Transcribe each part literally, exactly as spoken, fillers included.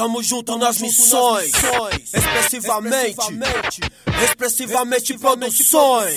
tamo junto nas missões. Expressivamente, expressivamente produções.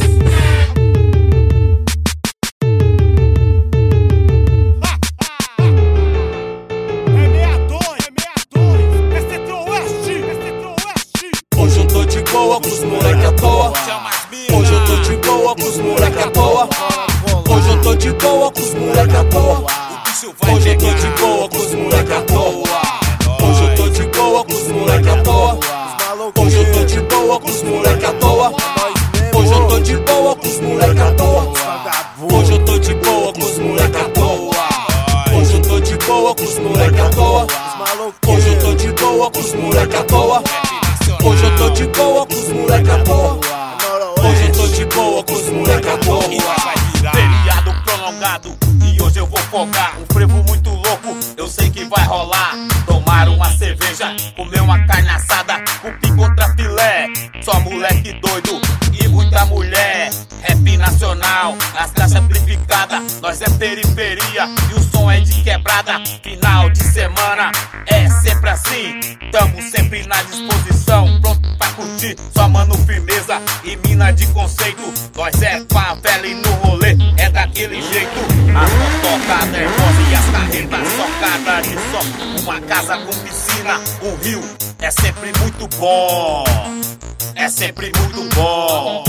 Hoje eu tô de boa com os moleque à toa. Hoje eu tô de boa com os moleque à toa. Hoje eu tô de boa com os moleque à toa. Hoje eu tô de boa com os moleque à toa. Hoje eu tô de boa com os moleque à toa. Hoje eu tô de boa com os moleque à toa. Hoje eu tô de boa com os moleque à toa. Hoje eu tô de boa com os moleque à toa. Hoje eu tô de boa com os moleque à toa. Hoje eu tô de boa com os moleque à toa. Hoje eu tô de boa com os moleque à toa. Hoje eu tô de boa com os moleque à toa. Feriado prolongado e hoje eu vou folgar. Um frevo muito louco, eu sei que vai rolar. Tomar uma cerveja, comer uma carne assada, cupim contra filé. Só moleque doido e muita mulher. Rap nacional, as caixas amplificadas. Nós é periferia e o som é de quebrada. Final de semana é sempre assim. Tamo sempre na disposição, pronto pra curtir. Só mano firmeza e mina de conceito. Nós é favela e no rolê é daquele jeito. A motoca nervosa e as carretas socadas de som. Uma casa com piscina, um rio é sempre muito bom. É sempre muito bom.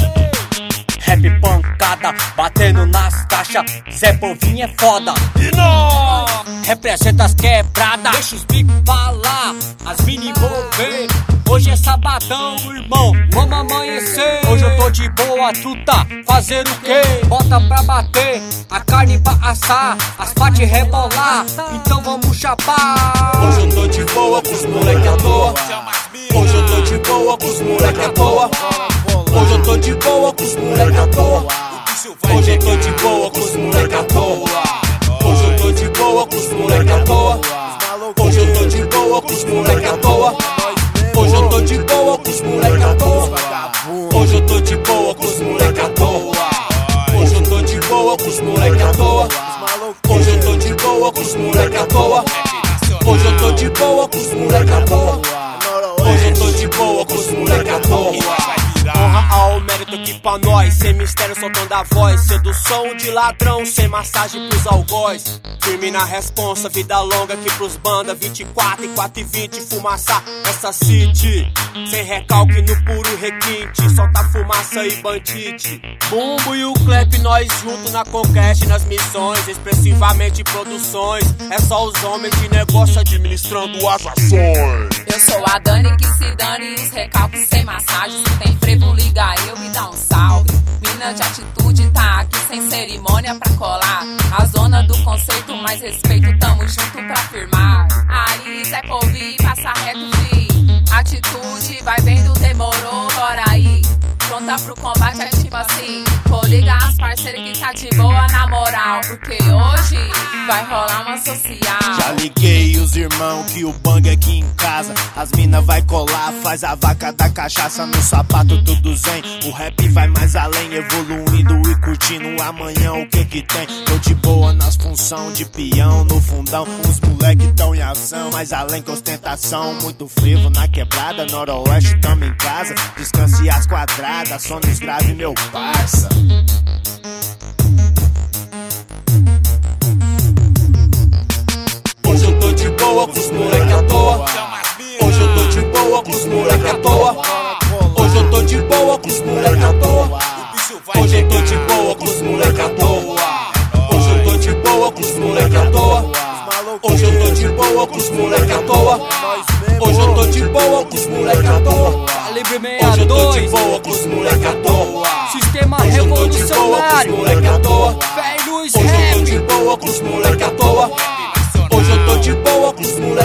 Rap pancada, batendo nas caixas, Zé Povinho é foda. E nós representa as quebradas, deixa os bicos falar, as mini envolver. Hoje é sabadão, irmão, vamos amanhecer. Hoje eu tô de boa, tu tá fazendo o quê? Bota pra bater, a carne pra assar, as partes rebolar, então vamos chapar. Hoje eu tô de boa com os moleque à toa. Hoje eu tô de boa com os moleque à toa. Hoje eu tô de boa com os moleque à toa. Hoje eu tô de boa com os moleque à toa. Hoje eu tô de boa com os moleque à toa. Hoje eu tô de boa com os moleque à toa. Hoje eu tô de boa com os moleque à toa. Hoje eu tô de boa com os moleque à toa. Hoje eu tô de boa com os moleque à toa. Hoje eu tô de boa com os moleque à toa. Hoje eu tô de boa com os moleque à toa. Hoje eu tô de boa com os moleque à toa. Honra ao mérito aqui pra nós, sem mistério soltando a voz. Sedução de ladrão, sem massagem pros algoz. Firme na responsa, vida longa aqui pros banda. Vinte e quatro e quatro e vinte, fumaça essa city. Sem recalque no puro requinte, solta fumaça e bandite. Bumbo e o Clep, nós juntos na conquista, nas missões. Expressivamente produções, é só os homens de negócio administrando as ações. Eu sou a Dani que se dane, os recalques sem massagem. Se tem frevo, liga eu, me dá um salve. Mina de atitude, tá aqui sem cerimônia pra colar. A zona do conceito, mais respeito, tamo junto pra firmar. Aí, Zé Povinho, passa reto, fi. Atitude, vai vendo, demorou, bora aí. Pronta pro combate, é tipo assim. Vou ligar as parceiras que tá de boa na moral, porque hoje vai rolar uma social. Já liguei os irmãos que o bang aqui em casa. As mina vai colar, faz a vaca da cachaça no sapato tudo zen. O rap vai mais além, evoluindo e curtindo amanhã o que que tem. Tô de boa nas função de peão no fundão. Os moleque tão em ação, mais além que ostentação. Muito frevo na quebrada, noroeste tamo em casa. Descanse as quadradas, sonos grave meu parça. Hoje eu tô de boa com os moleque à toa. Hoje eu tô de boa com os moleque à toa. Hoje eu tô de boa com os moleque à toa. Hoje eu tô de boa com os moleque à toa. Hoje eu tô de boa com os moleque à toa. Hoje eu tô de boa com os moleque à toa. Hoje eu tô de boa com os moleque à toa. Calibre Hoje eu tô de sessenta e dois, boa com os moleque à toa. sistema Hoje eu tô de boa com os revolucionário. moleque à toa. Velhos Hoje eu tô rap. de boa com os moleque à toa. Hoje eu tô de boa com os moleque